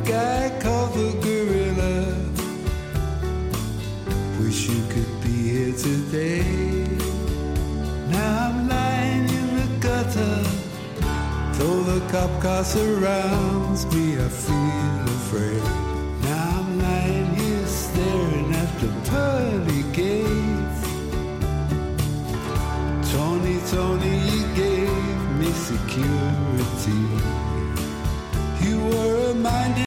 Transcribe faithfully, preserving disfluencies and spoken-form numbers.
guy called the gorilla. Wish you could be here today. Now I'm lying in the gutter. Though the cop car surrounds me, I feel afraid. Now I'm lying here staring at the pearly gates. Tony, Tony, you gave me security. You were reminded